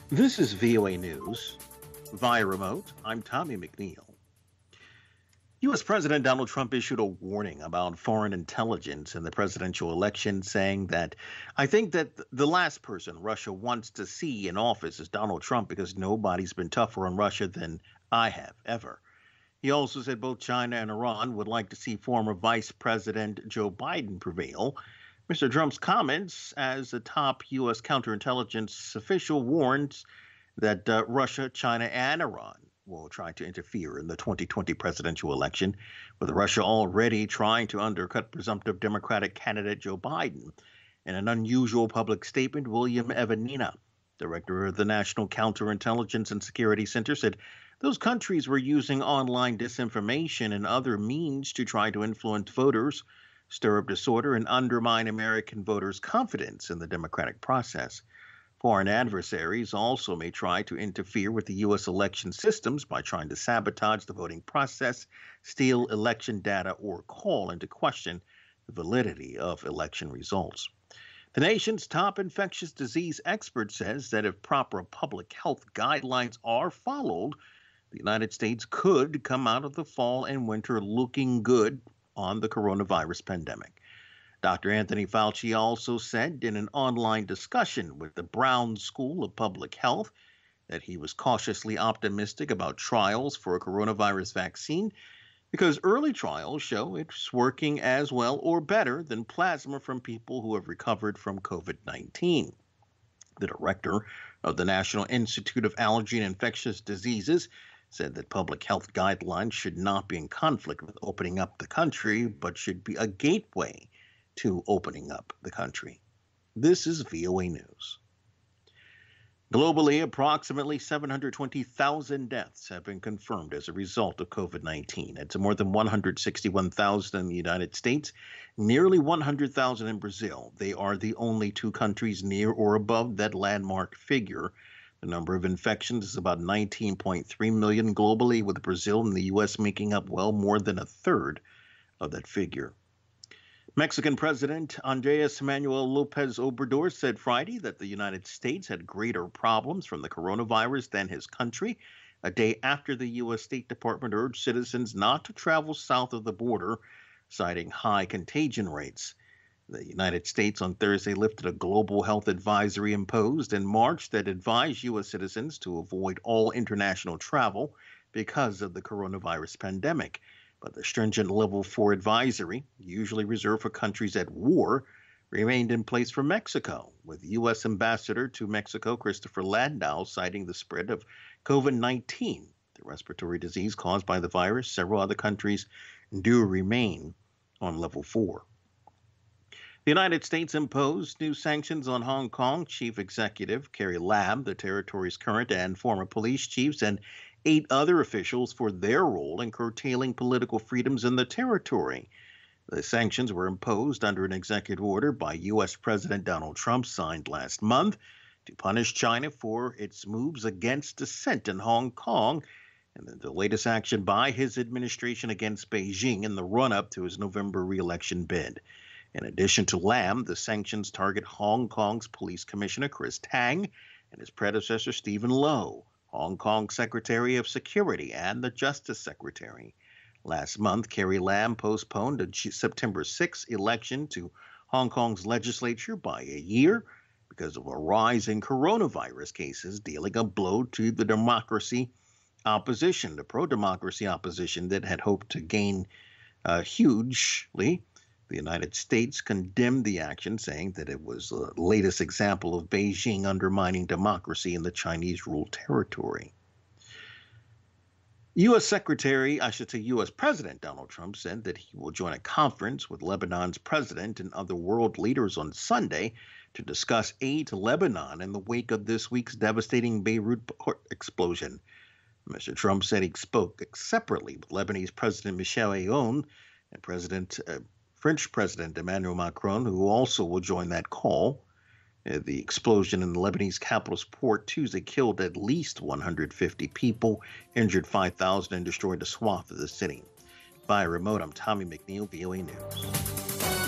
This is VOA News. Via remote, I'm Tommy McNeil. U.S. President Donald Trump issued a warning about foreign intelligence in the presidential election, saying that I think that the last person Russia wants to see in office is Donald Trump because nobody's been tougher on Russia than I have ever. He also said both China and Iran would like to see former Vice President Joe Biden prevail. Mr. Trump's comments, as a top U.S. counterintelligence official, warns that Russia, China, and Iran will try to interfere in the 2020 presidential election, with Russia already trying to undercut presumptive Democratic candidate Joe Biden. In an unusual public statement, William Evanina, director of the National Counterintelligence and Security Center, said those countries were using online disinformation and other means to try to influence voters, stir up disorder, and undermine American voters' confidence in the democratic process. Foreign adversaries also may try to interfere with the U.S. election systems by trying to sabotage the voting process, steal election data, or call into question the validity of election results. The nation's top infectious disease expert says that if proper public health guidelines are followed, the United States could come out of the fall and winter looking good on the coronavirus pandemic. Dr. Anthony Fauci also said in an online discussion with the Brown School of Public Health that he was cautiously optimistic about trials for a coronavirus vaccine because early trials show it's working as well or better than plasma from people who have recovered from COVID-19. The director of the National Institute of Allergy and Infectious Diseases said that public health guidelines should not be in conflict with opening up the country, but should be a gateway to opening up the country. This is VOA News. Globally, approximately 720,000 deaths have been confirmed as a result of COVID-19. It's more than 161,000 in the United States, nearly 100,000 in Brazil. They are the only two countries near or above that landmark figure. The number of infections is about 19.3 million globally, with Brazil and the U.S. making up well more than a third of that figure. Mexican President Andres Manuel Lopez Obrador said Friday that the United States had greater problems from the coronavirus than his country, a day after the U.S. State Department urged citizens not to travel south of the border, citing high contagion rates. The United States on Thursday lifted a global health advisory imposed in March that advised U.S. citizens to avoid all international travel because of the coronavirus pandemic. But the stringent Level 4 advisory, usually reserved for countries at war, remained in place for Mexico, with U.S. Ambassador to Mexico Christopher Landau citing the spread of COVID-19, the respiratory disease caused by the virus. Several other countries do remain on Level 4. The United States imposed new sanctions on Hong Kong Chief Executive Carrie Lam, the territory's current and former police chiefs, and 8 other officials for their role in curtailing political freedoms in the territory. The sanctions were imposed under an executive order by U.S. President Donald Trump signed last month to punish China for its moves against dissent in Hong Kong, and the latest action by his administration against Beijing in the run-up to his November re-election bid. In addition to Lam, the sanctions target Hong Kong's police commissioner Chris Tang and his predecessor Stephen Low, Hong Kong Secretary of Security, and the Justice Secretary. Last month, Carrie Lam postponed a September 6 election to Hong Kong's legislature by a year because of a rise in coronavirus cases, dealing a blow to the democracy opposition, the pro-democracy opposition that had hoped to gain hugely. The United States condemned the action, saying that it was the latest example of Beijing undermining democracy in the Chinese-ruled territory. U.S. President Donald Trump said that he will join a conference with Lebanon's president and other world leaders on Sunday to discuss aid to Lebanon in the wake of this week's devastating Beirut port explosion. Mr. Trump said he spoke separately with Lebanese President Michel Aoun and French President Emmanuel Macron, who also will join that call. The explosion in the Lebanese capital's port Tuesday killed at least 150 people, injured 5,000, and destroyed a swath of the city. By remote, I'm Tommy McNeil, VOA News.